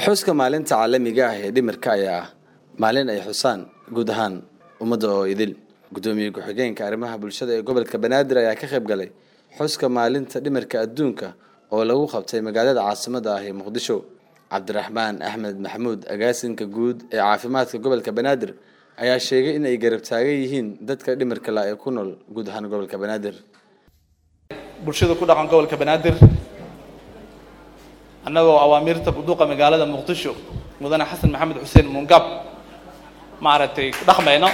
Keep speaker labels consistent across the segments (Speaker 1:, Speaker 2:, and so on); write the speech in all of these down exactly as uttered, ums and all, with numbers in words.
Speaker 1: xuska maalinta caalamiga ah ee dhimirka ayaa ah maalin ay xusaan guud ahaan ummadda oo idil gudoomiye ku-xigeenka arrimaha bulshada ee gobolka Banaadir ayaa ka qayb galay xuska maalinta dhimirka adduunka oo lagu qabtay magaalada caasimadda ah ee Muqdisho. Cabdiraxmaan Axmed Maxamuud agaasinka guud ee caafimaadka gobolka Banaadir ayaa sheegay in ay garab taagan yihiin dadka dhimirka la ee ku nool guud ahaan gobolka Banaadir.
Speaker 2: bulshada ku dhaqan gobolka Banaadir annagoo awaamirta duqa magaalada Muqdisho mudane Xasan Maxamed Xuseen Mungab maaragtay dhaqmayno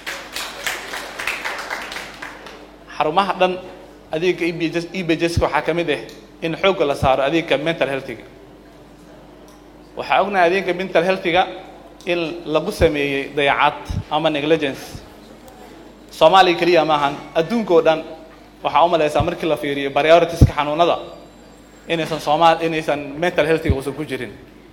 Speaker 2: xarumaha dhan adeega E B J S waxa kamid ah in xoog la saaro adeega mental health-ga. waxa ognahay adeega mental health-ga in lagu sameeyay dayacad ama negligence Soomaaliya kaliya ma ahan adduunka oo dhan waxa u maleeyay markii la fiiriyo priorities-ka xanuunada inaysan Soomaal inaysan mental health-ga usan ku jirin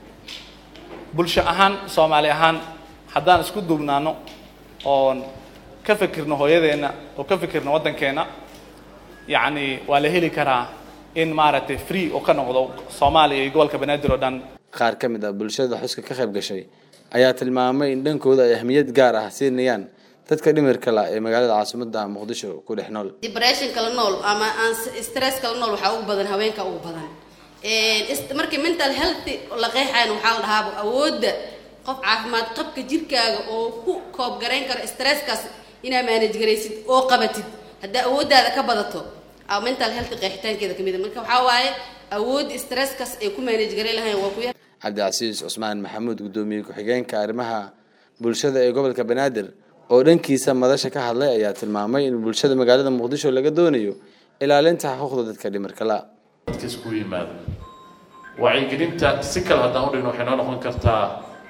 Speaker 2: bulsho ahaan Soomaali ahaan haddaan isku duubnaano oo ka fikirno hooyadeena oo ka fikirno wadankeena yaani waa la heli karaa in maaragtay free oo ka noqdo Soomaaliya iyo gobolka Banaadir oo dhan.
Speaker 1: qaar ka mid ah bulshada xuska ka qayb gashay ayaa tilmaamay in dhankooda ay ahmiyad gaar ah siinayaan dadka dhimirka la ee magaalada caasimadda Muqdisho ku dhex nool.
Speaker 3: depression kala nool ama stress kala nool waxa ugu badan haweenka ugu badan ee markii mental health la qeexayn waxa la dhahaa awoodda qof caafimaad qabka jirkaaga oo ku koob gareyn karo stresskaas ina manage gareysid oo qabatid hadda awooddaada ka badato aw mental health qeexitaankeeda kamid marka waxa waaye awood stresskaas ay ku manage gareyn lahayn waa ku yar.
Speaker 1: Cabdicasiis Cusmaan Maxamuud gudoomiye ku-xigeenka arrimaha bulshada ee gobolka Banaadir oo dhankiisa madasha ka hadlay ayaa tilmaamay in bulshada magaalada Muqdisho laga doonayo ilaalinta xuquuqda dadka dhimirka la.
Speaker 4: dadka isku yimaado wacyigelinta si kale haddaan u dhigno waxay noo noqon kartaa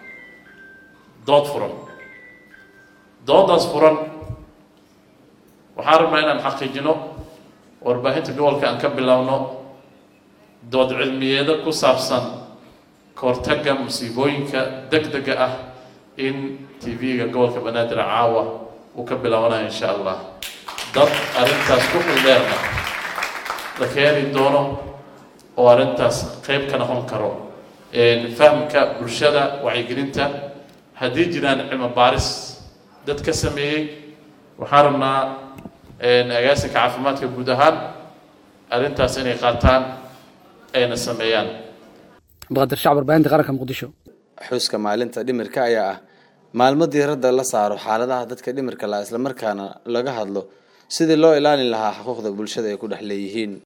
Speaker 4: dood furan doodaas furan waxaan rabnaa inaan xaqiijino warbaahinta gobolka aan ka bilowno dood cilmiyeeda ku saabsan kahortagga musiibooyinka degdega ah in T V-ga gobolka Banaadir caawa uu ka bilaabanayo insha Allah dad arrintaas ku xidheerna la keeni doono oo arrintaas qayb ka noqon karo fahamka bulshada wacyigelinta haddii jiraan cilmi baaris dad ka sameeyey waxaan rabnaa agaasinka caafimaadka guud ahaan arrintaas inay qaataan ayna sameeyaan.
Speaker 5: بقدر شعب أربعين دقيقة مقدشو
Speaker 1: xuska maalinta dhimirka ayaa ah maalmo diiradda la saaro xaaladaha dadka dhimirka la isla markaana laga hadlo sidii loo ilaalin lahaa xuquuqda bulshada ay ku dhex leeyihiin.